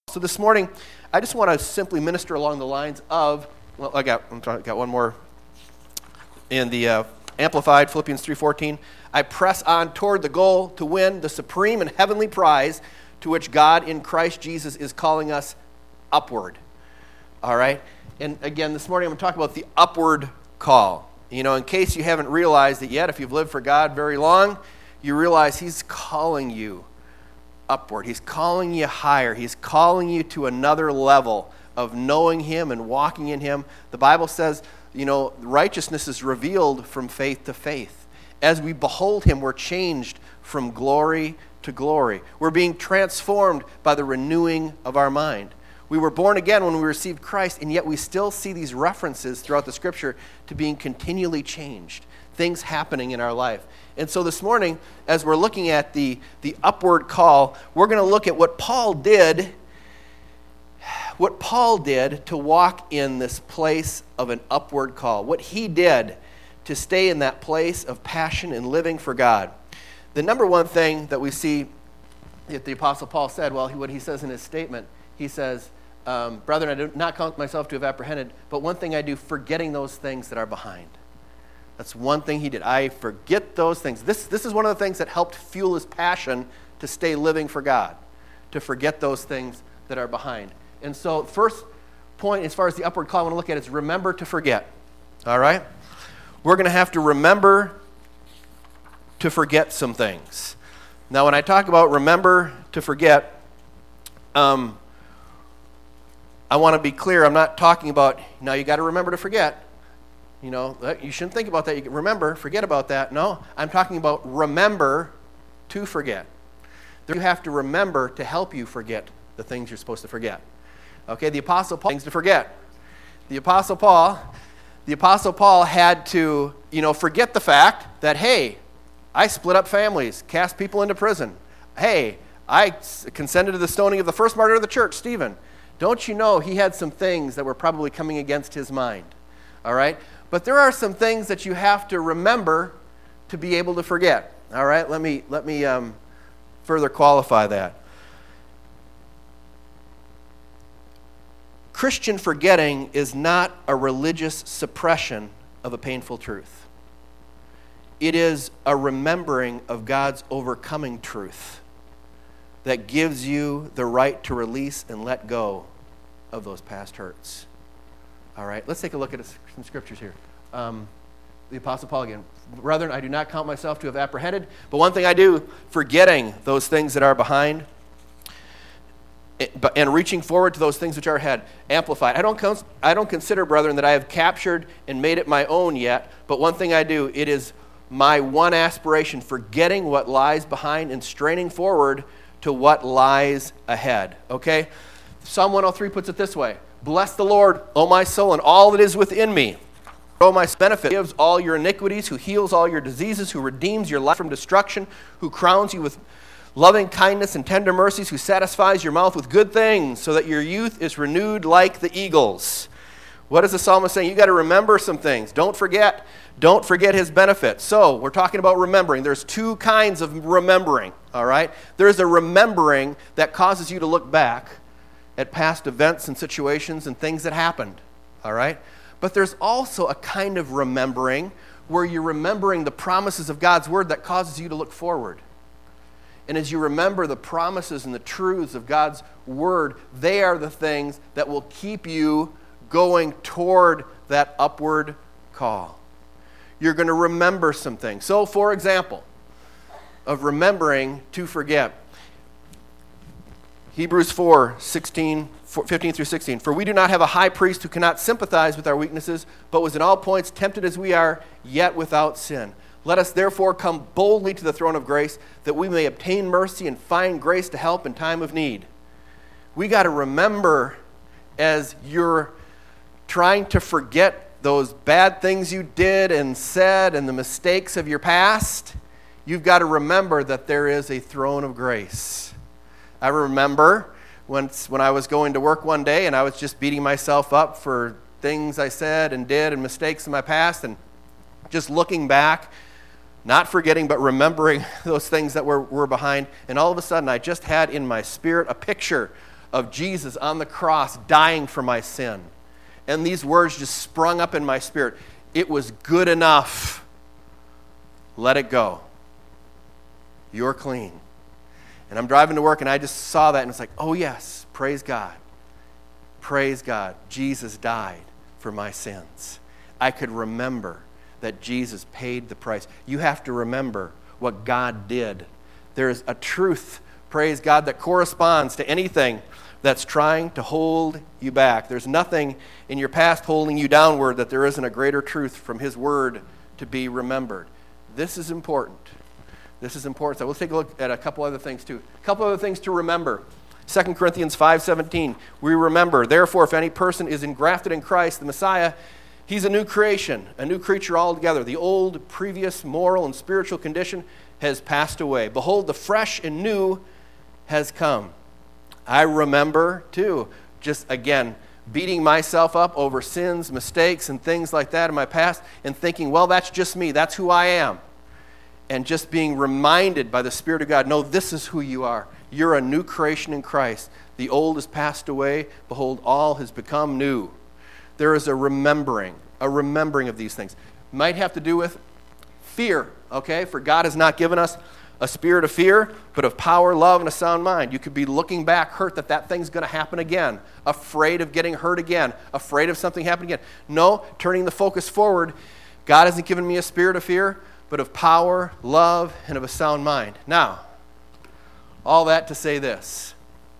So this morning, I just want to simply minister along the lines of, I got one more in the Amplified, Philippians 3:14. I press on toward the goal to win the supreme and heavenly prize to which God in Christ Jesus is calling us upward. All right? And again, this morning I'm going to talk about the upward call. You know, in case you haven't realized it yet, if you've lived for God very long, you realize He's calling you upward. He's calling you higher. He's calling you to another level of knowing Him and walking in Him. The Bible says, you know, righteousness is revealed from faith to faith. As we behold Him, we're changed from glory to glory. We're being transformed by the renewing of our mind. We were born again when we received Christ, and yet we still see these references throughout the Scripture to being continually changed, things happening in our life. And so this morning, as we're looking at the upward call, we're going to look at what Paul did to walk in this place of an upward call, what he did to stay in that place of passion and living for God. The number one thing that we see that the Apostle Paul said, well, what he says in his statement, he says, brethren, I do not count myself to have apprehended, but one thing I do, forgetting those things that are behind. That's one thing he did. I forget those things. This is one of the things that helped fuel his passion to stay living for God, to forget those things that are behind. And so first point as far as the upward call I want to look at is remember to forget. All right? We're going to have to remember to forget some things. Now, when I talk about remember to forget, I want to be clear. I'm not talking about, now you got to remember to forget. You know, you shouldn't think about that. You remember, forget about that. No, I'm talking about remember to forget. You have to remember to help you forget the things you're supposed to forget. Okay, the Apostle Paul, things to forget. The Apostle Paul had to, forget the fact that, hey, I split up families, cast people into prison. Hey, I consented to the stoning of the first martyr of the church, Stephen. Don't you know he had some things that were probably coming against his mind? All right? But there are some things that you have to remember to be able to forget. All right? Let me further qualify that. Christian forgetting is not a religious suppression of a painful truth. It is a remembering of God's overcoming truth that gives you the right to release and let go of those past hurts. All right, let's take a look at some scriptures here. The Apostle Paul again. Brethren, I do not count myself to have apprehended, but one thing I do, forgetting those things that are behind and reaching forward to those things which are ahead. Amplified. I don't consider, brethren, that I have captured and made it my own yet, but one thing I do, it is my one aspiration, forgetting what lies behind and straining forward to what lies ahead. Okay? Psalm 103 puts it this way. Bless the Lord, O my soul, and all that is within me. O my benefit, who forgives all your iniquities, who heals all your diseases, who redeems your life from destruction, who crowns you with loving kindness and tender mercies, who satisfies your mouth with good things, so that your youth is renewed like the eagles. What is the psalmist saying? You got to remember some things. Don't forget his benefits. So we're talking about remembering. There's two kinds of remembering, all right? There's a remembering that causes you to look back at past events and situations and things that happened, all right? But there's also a kind of remembering where you're remembering the promises of God's word that causes you to look forward. And as you remember the promises and the truths of God's word, they are the things that will keep you going toward that upward call. You're going to remember some things. So, for example, of remembering to forget, Hebrews 4:15 through 16. For we do not have a high priest who cannot sympathize with our weaknesses, but was in all points tempted as we are, yet without sin. Let us therefore come boldly to the throne of grace, that we may obtain mercy and find grace to help in time of need. We got to remember, as you're trying to forget those bad things you did and said and the mistakes of your past, you've got to remember that there is a throne of grace. I remember when I was going to work one day and I was just beating myself up for things I said and did and mistakes in my past, and just looking back, not forgetting but remembering those things that were behind, and all of a sudden I just had in my spirit a picture of Jesus on the cross dying for my sin. And these words just sprung up in my spirit. It was good enough. Let it go. You're clean. And I'm driving to work and I just saw that and it's like, oh yes, praise God. Praise God. Jesus died for my sins. I could remember that Jesus paid the price. You have to remember what God did. There's a truth, praise God, that corresponds to anything that's trying to hold you back. There's nothing in your past holding you downward that there isn't a greater truth from His Word to be remembered. This is important. This is important. So we'll take a look at a couple other things too. A couple other things to remember. 2 Corinthians 5:17, we remember, therefore, if any person is engrafted in Christ, the Messiah, he's a new creation, a new creature altogether. The old, previous moral and spiritual condition has passed away. Behold, the fresh and new has come. I remember, too, just again, beating myself up over sins, mistakes, and things like that in my past and thinking, well, that's just me. That's who I am. And just being reminded by the Spirit of God, no, this is who you are. You're a new creation in Christ. The old has passed away. Behold, all has become new. There is a remembering of these things. Might have to do with fear, okay? For God has not given us a spirit of fear, but of power, love, and a sound mind. You could be looking back, hurt that thing's going to happen again, afraid of getting hurt again, afraid of something happening again. No, turning the focus forward. God hasn't given me a spirit of fear, but of power, love, and of a sound mind. Now, all that to say this.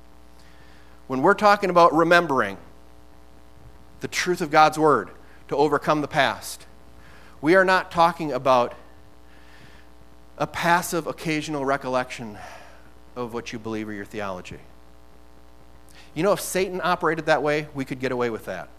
When we're talking about remembering the truth of God's Word to overcome the past, we are not talking about a passive, occasional recollection of what you believe or your theology. You know, if Satan operated that way, we could get away with that.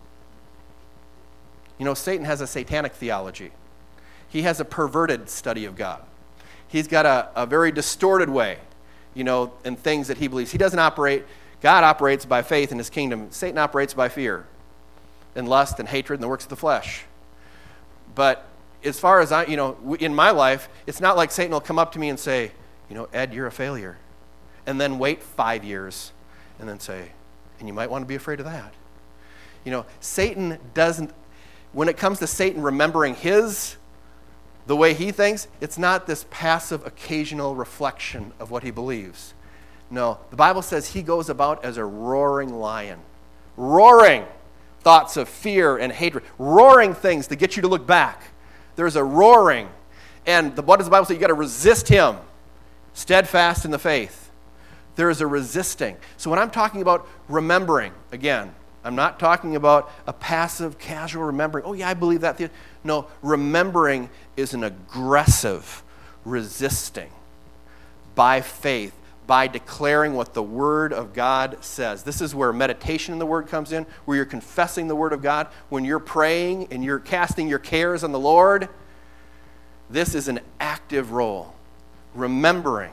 You know, Satan has a satanic theology. He has a perverted study of God. He's got a very distorted way, you know, in things that he believes. He doesn't operate, God operates by faith in His kingdom. Satan operates by fear and lust and hatred and the works of the flesh. But as far as I, you know, in my life, it's not like Satan will come up to me and say, you know, Ed, you're a failure. And then wait 5 years and then say, and you might want to be afraid of that. You know, Satan doesn't, when it comes to Satan remembering the way he thinks, it's not this passive, occasional reflection of what he believes. No, the Bible says he goes about as a roaring lion. Roaring thoughts of fear and hatred. Roaring things to get you to look back. There's a roaring. And what does the Bible say? You got to resist him. Steadfast in the faith. There is a resisting. So when I'm talking about remembering, again, I'm not talking about a passive, casual remembering. Oh, yeah, I believe that. No, remembering is an aggressive resisting by faith, by declaring what the Word of God says. This is where meditation in the Word comes in, where you're confessing the Word of God. When you're praying and you're casting your cares on the Lord, this is an active role. Remembering.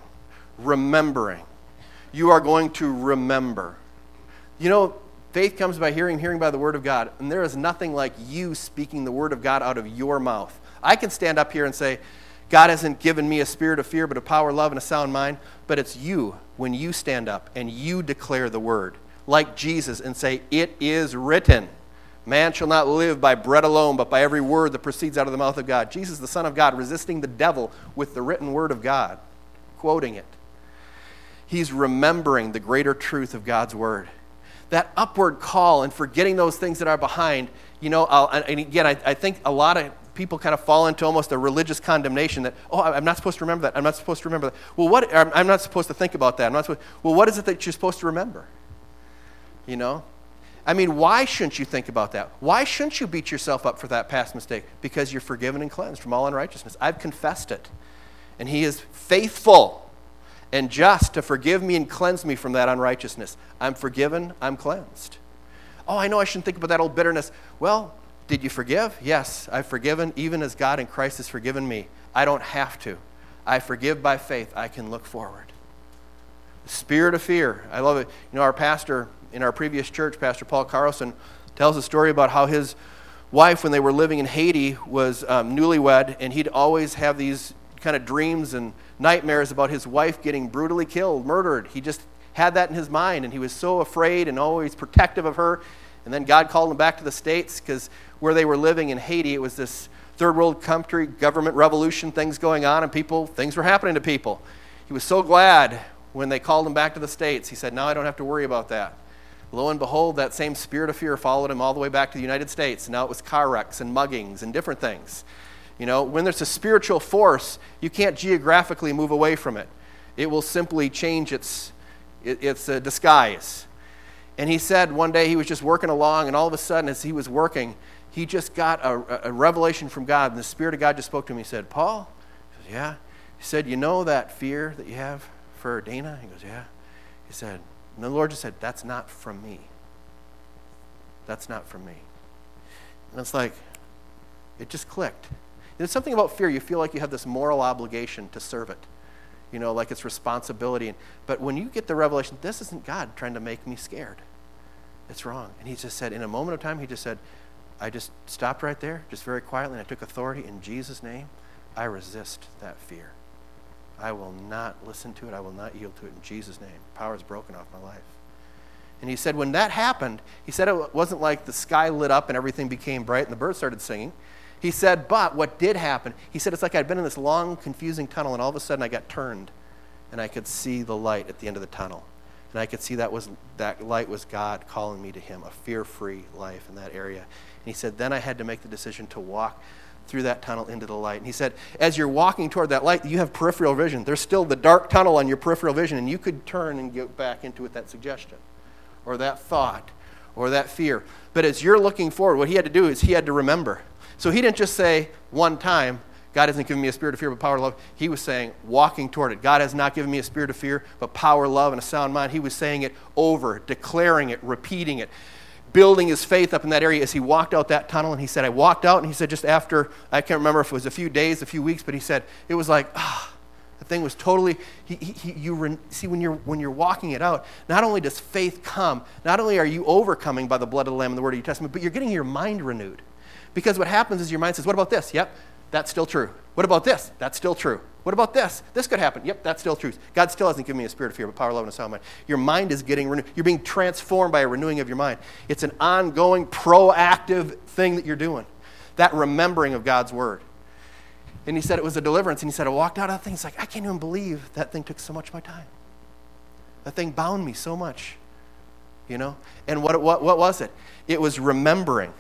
You are going to remember. You know, faith comes by hearing, hearing by the Word of God. And there is nothing like you speaking the Word of God out of your mouth. I can stand up here and say, God hasn't given me a spirit of fear, but of power, love, and a sound mind. But it's you, when you stand up and you declare the Word, like Jesus, and say, it is written. Man shall not live by bread alone, but by every word that proceeds out of the mouth of God. Jesus, the Son of God, resisting the devil with the written Word of God, quoting it. He's remembering the greater truth of God's Word. That upward call and forgetting those things that are behind, you know, and again, I think a lot of people kind of fall into almost a religious condemnation that, oh, I'm not supposed to remember that. I'm not supposed to remember that. Well, I'm not supposed to think about that. Well, what is it that you're supposed to remember? You know? I mean, why shouldn't you think about that? Why shouldn't you beat yourself up for that past mistake? Because you're forgiven and cleansed from all unrighteousness. I've confessed it. And He is faithful and just to forgive me and cleanse me from that unrighteousness. I'm forgiven, I'm cleansed. Oh, I know I shouldn't think about that old bitterness. Well, did you forgive? Yes, I've forgiven, even as God in Christ has forgiven me. I don't have to. I forgive by faith. I can look forward. The spirit of fear. I love it. You know, our pastor in our previous church, Pastor Paul Carlson, tells a story about how his wife, when they were living in Haiti, was newlywed, and he'd always have these kind of dreams and nightmares about his wife getting brutally killed, murdered. had that in his mind, and he was so afraid and always protective of her. And then God called him back to the States, because where they were living in Haiti, it was this third world country, government revolution, things going on, and things were happening to people. He was so glad when they called him back to the States. He said, now I don't have to worry about that. Lo and behold, that same spirit of fear followed him all the way back to the United States. Now it was car wrecks and muggings and different things. When there's a spiritual force, you can't geographically move away from it. It will simply change its disguise. And he said one day he was just working along, and all of a sudden as he was working, he just got a revelation from God, and the Spirit of God just spoke to him. He said, Paul? He said, yeah. He said, you know that fear that you have for Dana? He goes, yeah. He said, and the Lord just said, that's not from me. That's not from me. And it's like, it just clicked. There's something about fear. You feel like you have this moral obligation to serve it. Like it's responsibility. But when you get the revelation, this isn't God trying to make me scared. It's wrong. And he just said, in a moment of time, he just said, I just stopped right there, just very quietly, and I took authority in Jesus' name. I resist that fear. I will not listen to it. I will not yield to it in Jesus' name. Power is broken off my life. And he said when that happened, he said it wasn't like the sky lit up and everything became bright and the birds started singing. He said, but what did happen, he said it's like I'd been in this long, confusing tunnel, and all of a sudden I got turned, and I could see the light at the end of the tunnel. And I could see that light was God calling me to him, a fear-free life in that area. And he said, then I had to make the decision to walk through that tunnel into the light. And he said, as you're walking toward that light, you have peripheral vision. There's still the dark tunnel on your peripheral vision, and you could turn and get back into it, that suggestion, or that thought, or that fear. But as you're looking forward, what he had to do is he had to remember. So he didn't just say one time, God hasn't given me a spirit of fear, but power, love. He was saying, walking toward it. God has not given me a spirit of fear, but power, love, and a sound mind. He was saying it over, declaring it, repeating it, building his faith up in that area as he walked out that tunnel. And he said, I walked out, and he said just after, I can't remember if it was a few days, a few weeks, but he said, it was like, the thing was totally, see, when you're walking it out, not only does faith come, not only are you overcoming by the blood of the Lamb and the word of your testimony, but you're getting your mind renewed. Because what happens is your mind says, what about this? Yep, that's still true. What about this? That's still true. What about this? This could happen. Yep, that's still true. God still hasn't given me a spirit of fear, but power, love, and a sound mind. Your mind is getting renewed. You're being transformed by a renewing of your mind. It's an ongoing, proactive thing that you're doing. That remembering of God's word. And he said it was a deliverance. And he said, I walked out of that thing. He's like, I can't even believe that thing took so much of my time. That thing bound me so much. And what was it? It was remembering.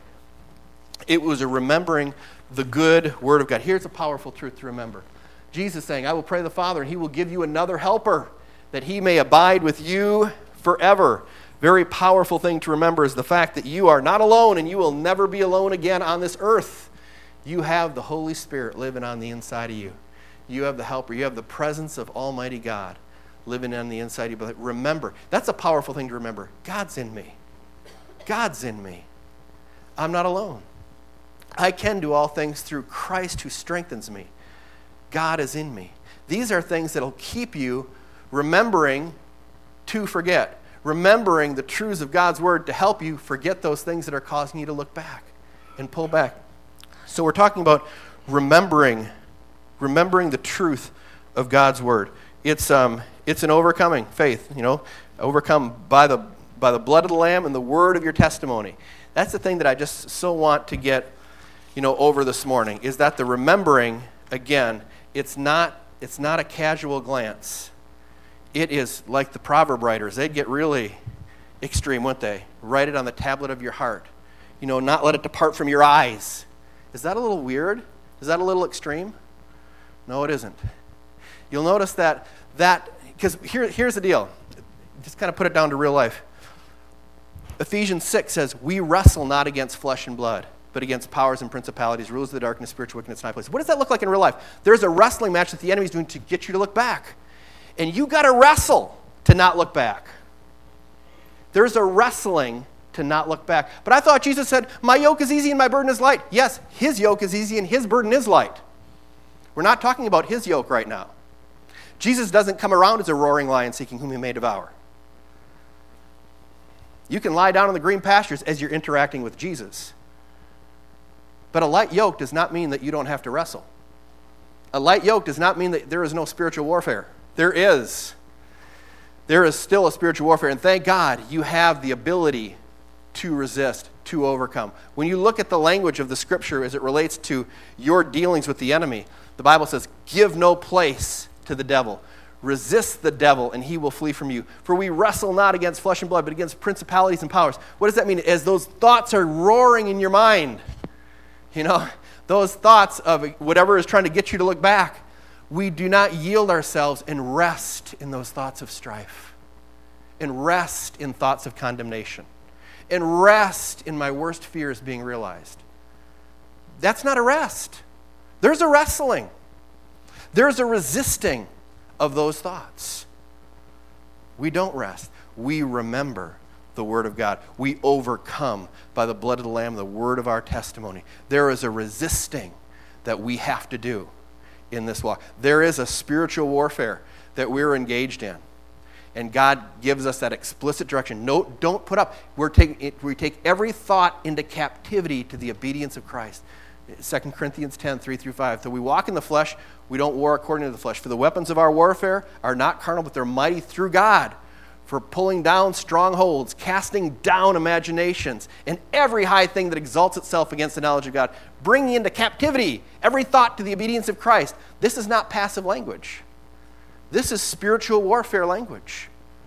It was a remembering the good word of God. Here's a powerful truth to remember. Jesus saying, I will pray the Father, and he will give you another helper, that he may abide with you forever. Very powerful thing to remember is the fact that you are not alone, and you will never be alone again on this earth. You have the Holy Spirit living on the inside of you. You have the helper. You have the presence of Almighty God living on the inside of you. But remember, that's a powerful thing to remember. God's in me. God's in me. I'm not alone. I can do all things through Christ who strengthens me. God is in me. These are things that will keep you remembering to forget. Remembering the truths of God's word to help you forget those things that are causing you to look back and pull back. So we're talking about remembering the truth of God's word. It's an overcoming faith, overcome by the blood of the Lamb and the word of your testimony. That's the thing that I just so want to get over this morning, is that the remembering, again, it's not a casual glance. It is like the proverb writers. They'd get really extreme, wouldn't they? Write it on the tablet of your heart. Not let it depart from your eyes. Is that a little weird? Is that a little extreme? No, it isn't. You'll notice that because here's the deal. Just kind of put it down to real life. Ephesians 6 says, we wrestle not against flesh and blood, but against powers and principalities, rulers of the darkness, spiritual wickedness in high places. What does that look like in real life? There's a wrestling match that the enemy's doing to get you to look back. And you got to wrestle to not look back. There's a wrestling to not look back. But I thought Jesus said, my yoke is easy and my burden is light. Yes, his yoke is easy and his burden is light. We're not talking about his yoke right now. Jesus doesn't come around as a roaring lion seeking whom he may devour. You can lie down in the green pastures as you're interacting with Jesus. But a light yoke does not mean that you don't have to wrestle. A light yoke does not mean that there is no spiritual warfare. There is. there is still a spiritual warfare, and thank God you have the ability to resist, to overcome. When you look at the language of the Scripture as it relates to your dealings with the enemy, the Bible says, give no place to the devil. Resist the devil, and he will flee from you. For we wrestle not against flesh and blood, but against principalities and powers. What does that mean? As those thoughts are roaring in your mind, those thoughts of whatever is trying to get you to look back, we do not yield ourselves and rest in those thoughts of strife, and rest in thoughts of condemnation, and rest in my worst fears being realized. That's not a rest. There's a wrestling. There's a resisting of those thoughts. We don't rest. We remember the Word of God. We overcome by the blood of the Lamb, the word of our testimony. There is a resisting that we have to do in this walk. There is a spiritual warfare that we're engaged in. And God gives us that explicit direction. No, don't put up. We take every thought into captivity to the obedience of Christ. 2 Corinthians 10, 3-5. So we walk in the flesh, we don't war according to the flesh. For the weapons of our warfare are not carnal, but they're mighty through God for pulling down strongholds, casting down imaginations, and every high thing that exalts itself against the knowledge of God, bringing into captivity every thought to the obedience of Christ. This is not passive language. This is spiritual warfare language.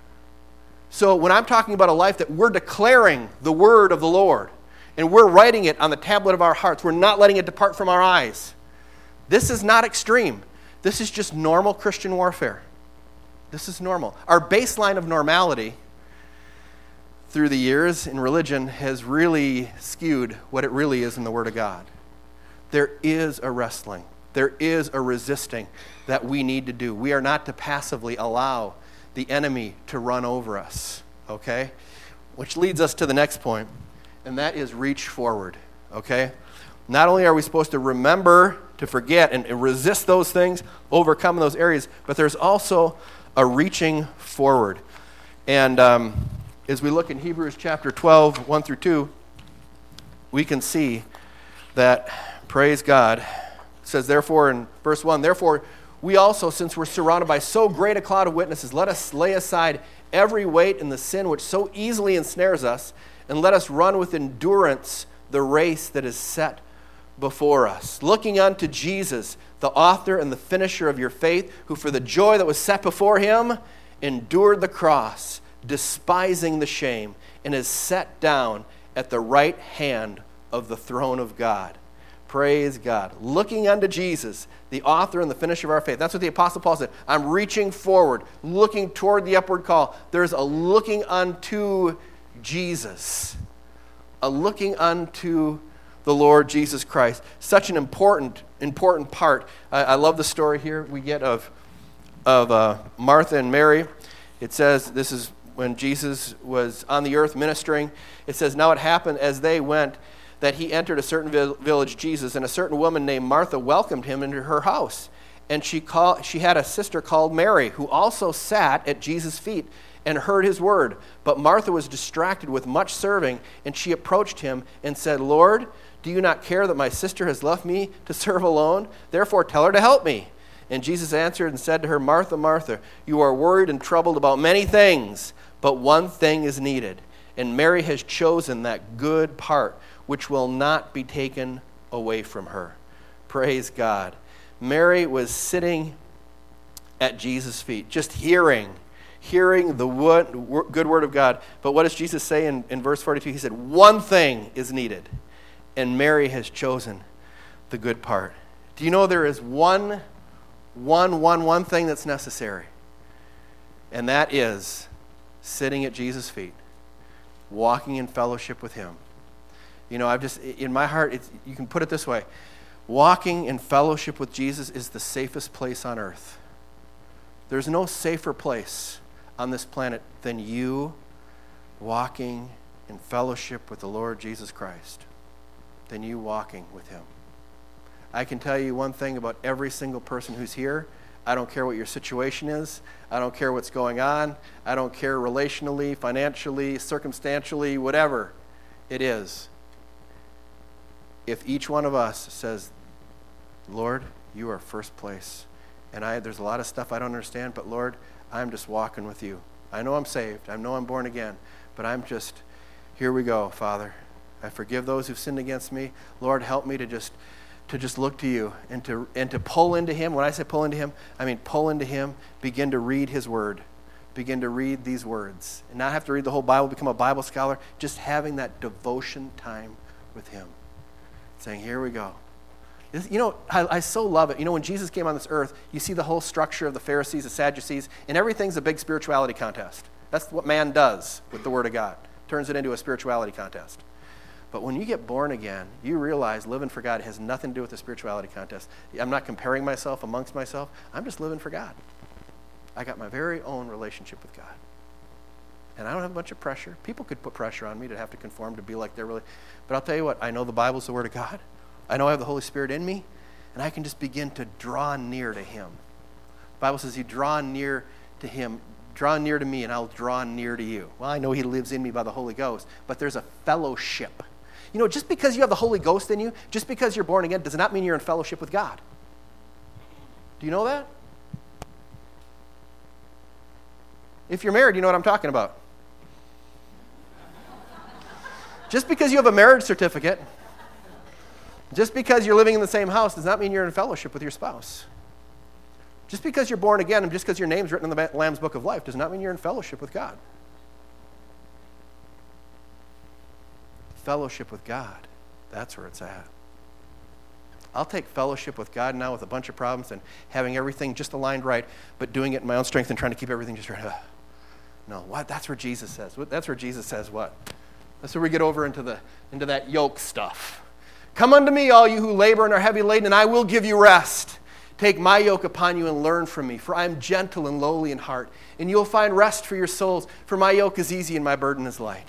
So when I'm talking about a life that we're declaring the word of the Lord, and we're writing it on the tablet of our hearts, we're not letting it depart from our eyes. This is not extreme. This is just normal Christian warfare. This is normal. Our baseline of normality through the years in religion has really skewed what it really is in the Word of God. There is a wrestling. There is a resisting that we need to do. We are not to passively allow the enemy to run over us, okay? Which leads us to the next point, and that is reach forward, okay? Not only are we supposed to remember to forget and resist those things, overcome those areas, but there's also a reaching forward. And as we look in Hebrews chapter 12, 1-2, we can see that, praise God, it says, therefore, in verse 1, therefore, we also, since we're surrounded by so great a cloud of witnesses, let us lay aside every weight and the sin which so easily ensnares us, and let us run with endurance the race that is set before us, looking unto Jesus, the author and the finisher of your faith, who for the joy that was set before him endured the cross, despising the shame, and is set down at the right hand of the throne of God. Praise God. Looking unto Jesus, the author and the finisher of our faith. That's what the Apostle Paul said. I'm reaching forward, looking toward the upward call. There's a looking unto Jesus, a looking unto the Lord Jesus Christ. Such an important part. I love the story here we get of Martha and Mary. It says, this is when Jesus was on the earth ministering. It says, now it happened as they went that he entered a certain village, Jesus, and a certain woman named Martha welcomed him into her house. And she had a sister called Mary, who also sat at Jesus' feet and heard his word. But Martha was distracted with much serving, and she approached him and said, Lord, do you not care that my sister has left me to serve alone? Therefore tell her to help me. And Jesus answered and said to her, Martha, Martha, you are worried and troubled about many things, but one thing is needed. And Mary has chosen that good part, which will not be taken away from her. Praise God. Mary was sitting at Jesus' feet, just hearing the good word of God. But what does Jesus say in verse 42? He said, one thing is needed, and Mary has chosen the good part. Do you know there is one thing that's necessary? And that is sitting at Jesus' feet, walking in fellowship with him. You know, in my heart, you can put it this way. Walking in fellowship with Jesus is the safest place on earth. There's no safer place on this planet than you walking in fellowship with the Lord Jesus Christ, than you walking with him. I can tell you one thing about every single person who's here. I don't care what your situation is. I don't care what's going on. I don't care relationally, financially, circumstantially, whatever it is. If each one of us says, Lord, you are first place, and there's a lot of stuff I don't understand, but Lord, I'm just walking with you. I know I'm saved. I know I'm born again. But I'm just, here we go, Father. I forgive those who've sinned against me. Lord, help me to just look to you and to pull into him. When I say pull into him, I mean pull into him, begin to read his word. Begin to read these words. And not have to read the whole Bible, become a Bible scholar. Just having that devotion time with him. Saying, here we go. I so love it. When Jesus came on this earth, you see the whole structure of the Pharisees, the Sadducees, and everything's a big spirituality contest. That's what man does with the Word of God. Turns it into a spirituality contest. But when you get born again, you realize living for God has nothing to do with the spirituality contest. I'm not comparing myself amongst myself. I'm just living for God. I got my very own relationship with God. And I don't have a bunch of pressure. People could put pressure on me to have to conform to be like they're really. But I'll tell you what, I know the Bible's the Word of God. I know I have the Holy Spirit in me, and I can just begin to draw near to him. The Bible says you draw near to him, draw near to me, and I'll draw near to you. Well, I know he lives in me by the Holy Ghost, but there's a fellowship. Just because you have the Holy Ghost in you, just because you're born again, does not mean you're in fellowship with God. Do you know that? If you're married, you know what I'm talking about. Just because you have a marriage certificate, just because you're living in the same house does not mean you're in fellowship with your spouse. Just because you're born again and just because your name's written in the Lamb's Book of Life does not mean you're in fellowship with God. Fellowship with God, that's where it's at. I'll take fellowship with God now with a bunch of problems and having everything just aligned right, but doing it in my own strength and trying to keep everything just right. No, what? That's where Jesus says. That's where Jesus says what? That's where we get over into that yoke stuff. Come unto me, all you who labor and are heavy laden, and I will give you rest. Take my yoke upon you and learn from me, for I am gentle and lowly in heart, and you'll find rest for your souls, for my yoke is easy and my burden is light.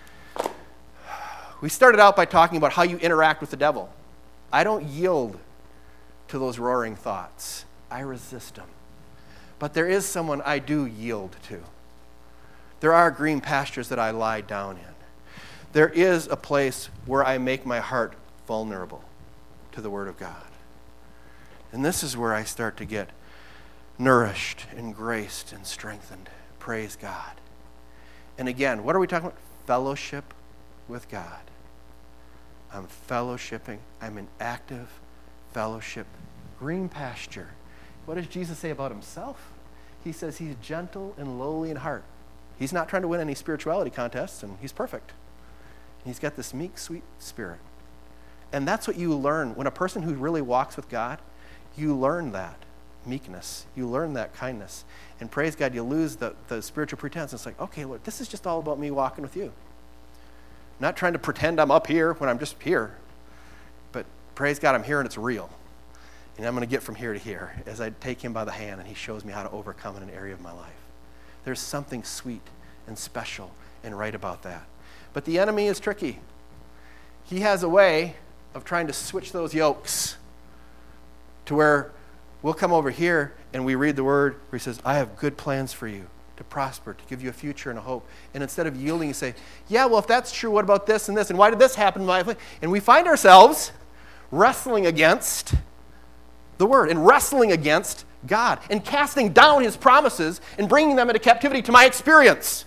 We started out by talking about how you interact with the devil. I don't yield to those roaring thoughts. I resist them. But there is someone I do yield to. There are green pastures that I lie down in. There is a place where I make my heart vulnerable to the Word of God. And this is where I start to get nourished and graced and strengthened. Praise God. And again, what are we talking about? Fellowship with God. I'm fellowshipping. I'm in active fellowship. Green pasture. What does Jesus say about himself? He says he's gentle and lowly in heart. He's not trying to win any spirituality contests, and he's perfect. He's got this meek, sweet spirit. And that's what you learn. When a person who really walks with God, you learn that meekness. You learn that kindness. And praise God, you lose the spiritual pretense. It's like, okay, Lord, this is just all about me walking with you. Not trying to pretend I'm up here when I'm just here. But praise God, I'm here and it's real. And I'm going to get from here to here as I take him by the hand and he shows me how to overcome in an area of my life. There's something sweet and special and right about that. But the enemy is tricky. He has a way of trying to switch those yokes to where we'll come over here and we read the word where he says, I have good plans for you to prosper, to give you a future and a hope. And instead of yielding, you say, yeah, well, if that's true, what about this and this? And why did this happen in my life? And we find ourselves wrestling against the word and wrestling against God and casting down his promises and bringing them into captivity to my experience.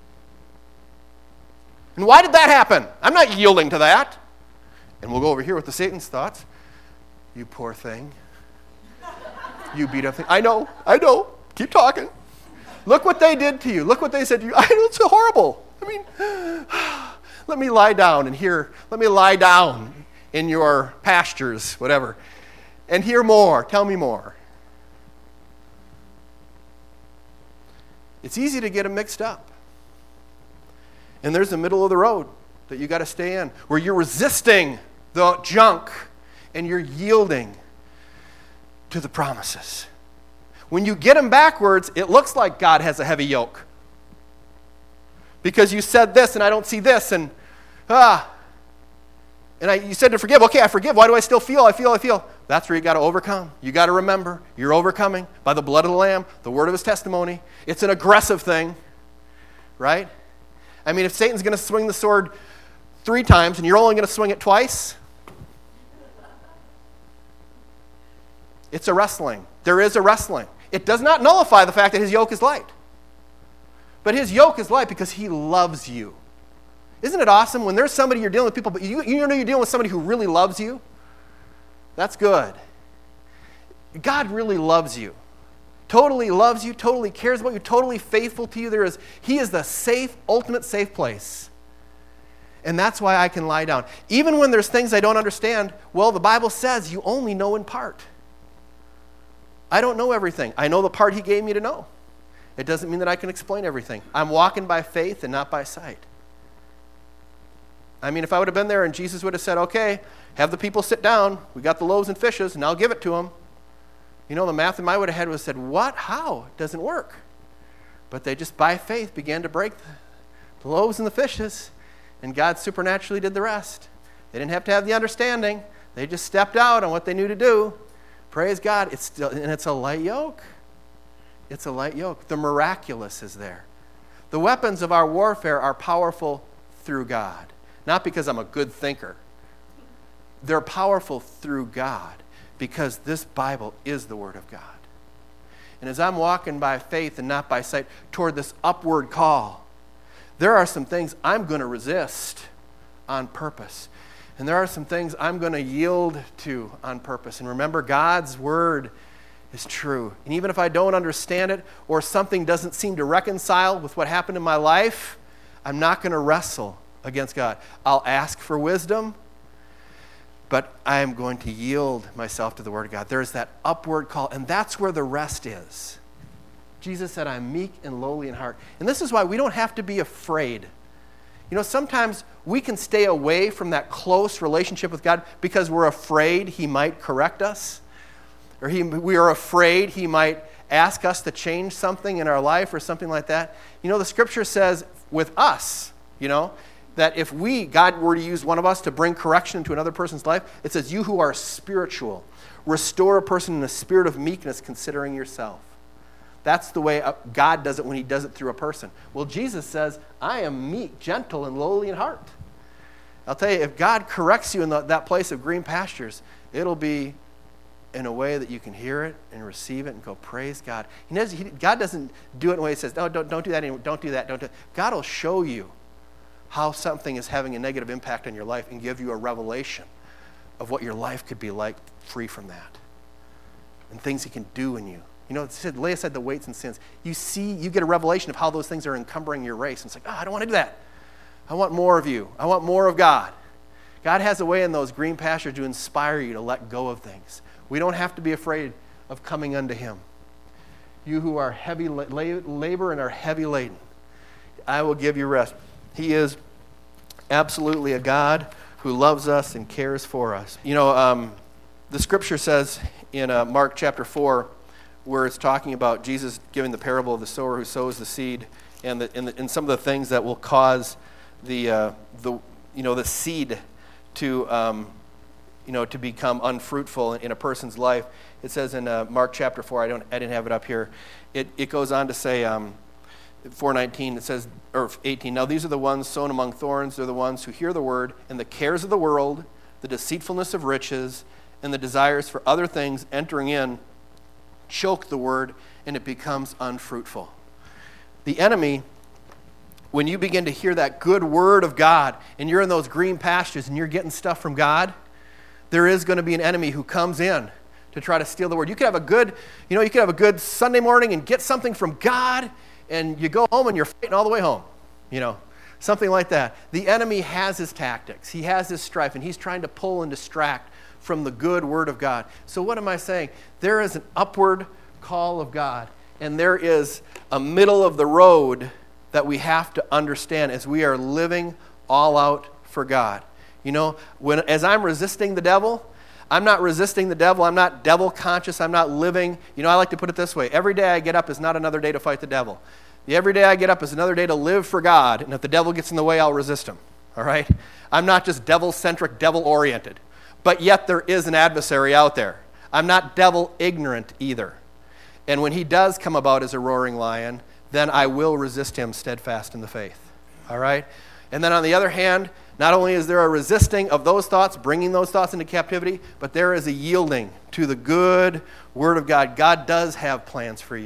And why did that happen? I'm not yielding to that. And we'll go over here with the Satan's thoughts. You poor thing. You beat up thing. I know. Keep talking. Look what they did to you. Look what they said to you. I know, it's horrible. I mean, let me lie down and hear. Let me lie down in your pastures, whatever, and hear more. Tell me more. It's easy to get them mixed up. And there's the middle of the road that you got to stay in, where you're resisting the junk and you're yielding to the promises. When you get them backwards, it looks like God has a heavy yoke. Because you said this and I don't see this and you said to forgive. Okay, I forgive. Why do I still feel? I feel. That's where you got to overcome. You got to remember you're overcoming by the blood of the Lamb, the word of his testimony. It's an aggressive thing, right? I mean, if Satan's going to swing the sword 3 times and you're only going to swing it twice, it's a wrestling. There is a wrestling. It does not nullify the fact that his yoke is light. But his yoke is light because he loves you. Isn't it awesome when there's somebody you're dealing with people, but you know you're dealing with somebody who really loves you? That's good. God really loves you. Totally loves you, totally cares about you, totally faithful to you. He is the safe, ultimate safe place. And that's why I can lie down. Even when there's things I don't understand, well, the Bible says you only know in part. I don't know everything. I know the part he gave me to know. It doesn't mean that I can explain everything. I'm walking by faith and not by sight. I mean, if I would have been there and Jesus would have said, okay, have the people sit down. We got the loaves and fishes, and I'll give it to them. You know, the math in my head would have said, what? How? It doesn't work. But they just, by faith, began to break the loaves and the fishes, and God supernaturally did the rest. They didn't have to have the understanding. They just stepped out on what they knew to do. Praise God. It's a light yoke. It's a light yoke. The miraculous is there. The weapons of our warfare are powerful through God. Not because I'm a good thinker. They're powerful through God because this Bible is the Word of God. And as I'm walking by faith and not by sight toward this upward call, there are some things I'm going to resist on purpose. And there are some things I'm going to yield to on purpose. And remember, God's Word is true. And even if I don't understand it or something doesn't seem to reconcile with what happened in my life, I'm not going to wrestle against God. I'll ask for wisdom, but I am going to yield myself to the Word of God. There's that upward call, and that's where the rest is. Jesus said, I'm meek and lowly in heart. And this is why we don't have to be afraid. You know, sometimes we can stay away from that close relationship with God because we're afraid he might correct us, or we are afraid he might ask us to change something in our life or something like that. You know, the Scripture says with us, you know, that if God were to use one of us to bring correction to another person's life, it says, you who are spiritual, restore a person in a spirit of meekness, considering yourself. That's the way God does it when he does it through a person. Well, Jesus says, I am meek, gentle, and lowly in heart. I'll tell you, if God corrects you in that place of green pastures, it'll be in a way that you can hear it and receive it and go, praise God. God doesn't do it in a way he says, no, don't do that anymore. Don't do that. Don't do it. God will show you how something is having a negative impact on your life and give you a revelation of what your life could be like free from that and things he can do in you. You know, it said, lay aside the weights and sins. You get a revelation of how those things are encumbering your race. And it's like, I don't want to do that. I want more of you. I want more of God. God has a way in those green pastures to inspire you to let go of things. We don't have to be afraid of coming unto him. You who are heavy labor and are heavy laden, I will give you rest. He is absolutely a God who loves us and cares for us. You know, the Scripture says in Mark chapter 4, where it's talking about Jesus giving the parable of the sower who sows the seed and some of the things that will cause the seed to to become unfruitful in a person's life. It says in Mark chapter 4, I didn't have it up here. It goes on to say 4:19, it says, or 18, now these are the ones sown among thorns. They're the ones who hear the word, and the cares of the world, the deceitfulness of riches, and the desires for other things entering in choke the word, and it becomes unfruitful. The enemy, when you begin to hear that good word of God, and you're in those green pastures and you're getting stuff from God, there is going to be an enemy who comes in to try to steal the word. You could have a good Sunday morning and get something from God, and you go home and you're fighting all the way home, something like that. The enemy has his tactics. He has his strife, and he's trying to pull and distract from the good word of God. So what am I saying? There is an upward call of God, and there is a middle of the road that we have to understand as we are living all out for God. As I'm resisting the devil, I'm not resisting the devil. I'm not devil conscious. I'm not living. I like to put it this way. Every day I get up is not another day to fight the devil. Every day I get up is another day to live for God. And if the devil gets in the way, I'll resist him. All right? I'm not just devil-centric, devil-oriented. But yet there is an adversary out there. I'm not devil-ignorant either. And when he does come about as a roaring lion, then I will resist him steadfast in the faith. All right? And then on the other hand, not only is there a resisting of those thoughts, bringing those thoughts into captivity, but there is a yielding to the good word of God. God does have plans for you.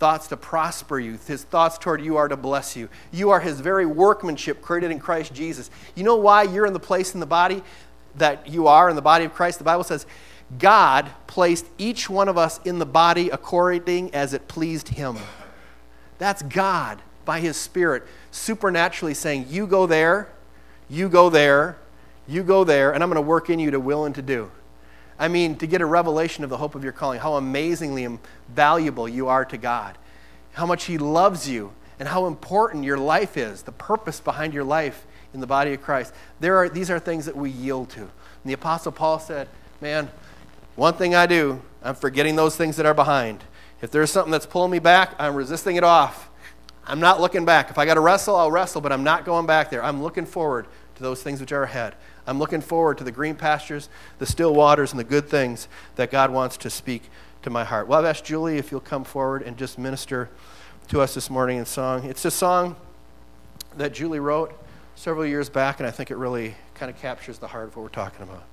thoughts to prosper you. His thoughts toward you are to bless you. You are his very workmanship created in Christ Jesus. You know why you're in the place in the body that you are in the body of Christ? The Bible says God placed each one of us in the body according as it pleased him. That's God by his Spirit supernaturally saying, you go there, you go there, you go there, and I'm going to work in you to will and to do. I mean, to get a revelation of the hope of your calling, how amazingly valuable you are to God, how much he loves you, and how important your life is, the purpose behind your life in the body of Christ. These are things that we yield to. And the Apostle Paul said, man, one thing I do, I'm forgetting those things that are behind. If there's something that's pulling me back, I'm resisting it off. I'm not looking back. If I got to wrestle, I'll wrestle, but I'm not going back there. I'm looking forward to those things which are ahead. I'm looking forward to the green pastures, the still waters, and the good things that God wants to speak to my heart. Well, I've asked Julie if you'll come forward and just minister to us this morning in song. It's a song that Julie wrote several years back, and I think it really kind of captures the heart of what we're talking about.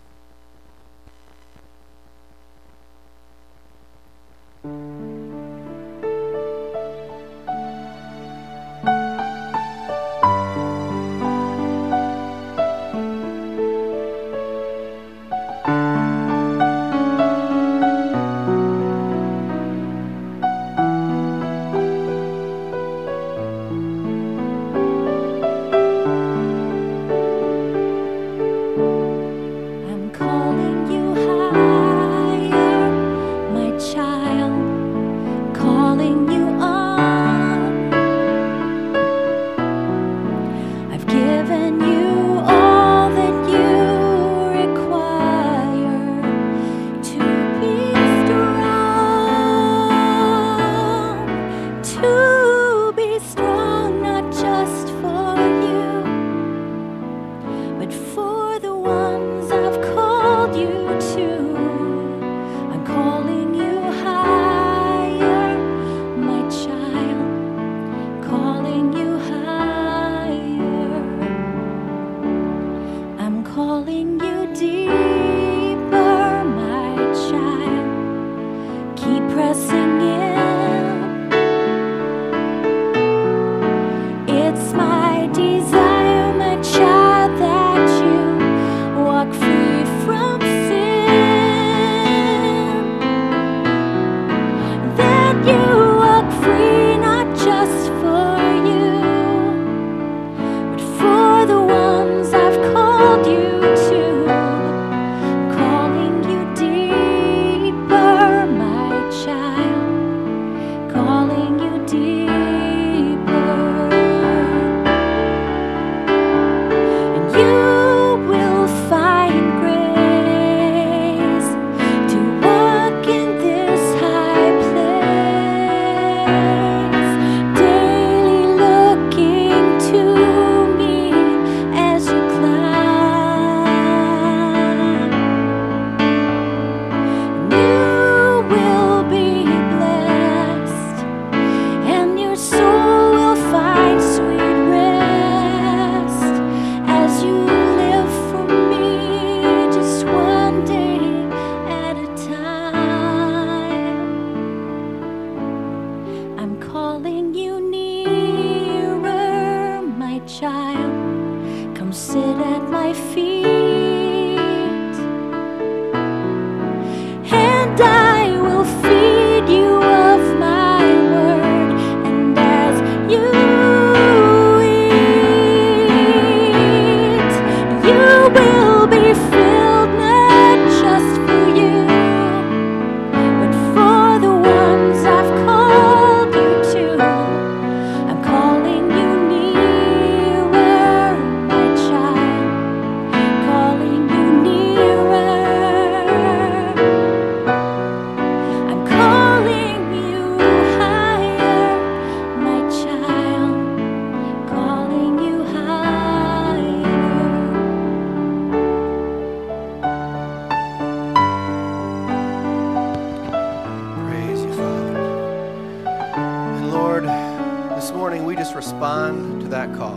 respond to that call.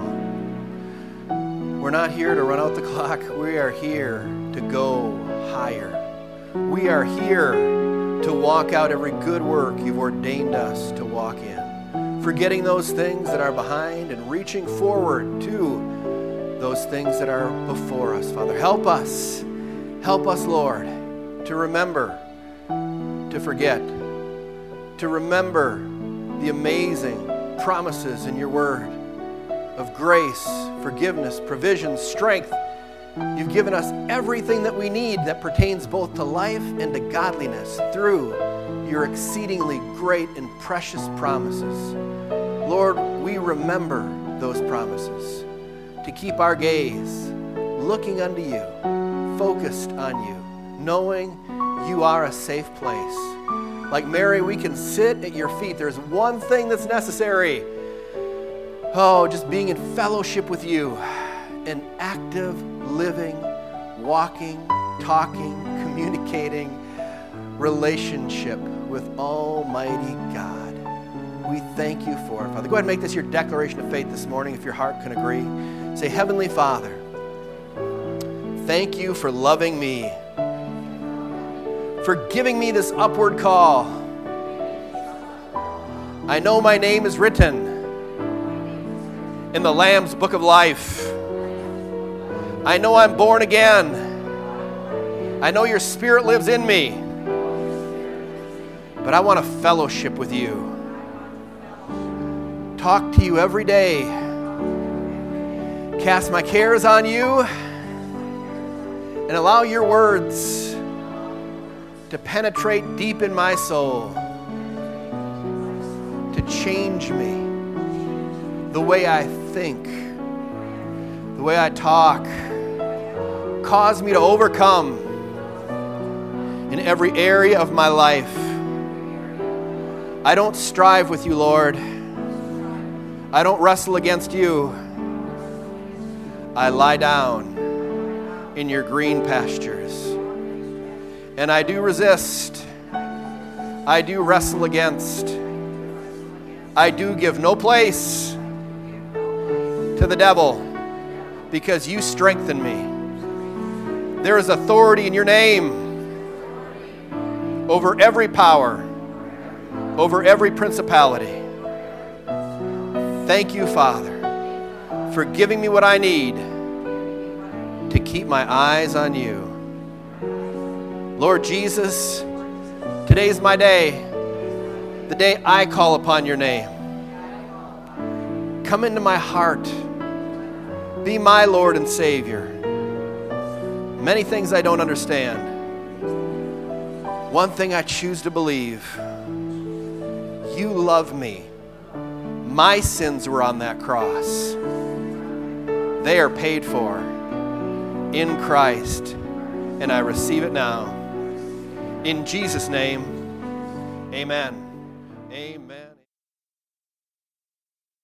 We're not here to run out the clock. We are here to go higher. We are here to walk out every good work you've ordained us to walk in. Forgetting those things that are behind and reaching forward to those things that are before us. Father, help us. Help us, Lord, to remember, to forget, to remember the amazing promises in your word of grace, forgiveness, provision, strength. You've given us everything that we need that pertains both to life and to godliness through your exceedingly great and precious promises. Lord, we remember those promises to keep our gaze looking unto you, focused on you, knowing you are a safe place. Like Mary, we can sit at your feet. There's one thing that's necessary. Oh, just being in fellowship with you, an active, living, walking, talking, communicating relationship with Almighty God. We thank you for it, Father. Go ahead and make this your declaration of faith this morning if your heart can agree. Say, Heavenly Father, thank you for loving me, for giving me this upward call. I know my name is written in the Lamb's Book of Life. I know I'm born again. I know your Spirit lives in me. But I want to fellowship with you. Talk to you every day. Cast my cares on you and allow your words to penetrate deep in my soul, to change me, the way I think, the way I talk. Cause me to overcome in every area of my life. I don't strive with you, Lord. I don't wrestle against you. I lie down in your green pastures. And I do resist. I do wrestle against. I do give no place to the devil because you strengthen me. There is authority in your name over every power, over every principality. Thank you, Father, for giving me what I need to keep my eyes on you. Lord Jesus, today is my day, the day I call upon your name. Come into my heart. Be my Lord and Savior. Many things I don't understand. One thing I choose to believe. You love me. My sins were on that cross. They are paid for in Christ, and I receive it now. In Jesus' name, amen. Amen.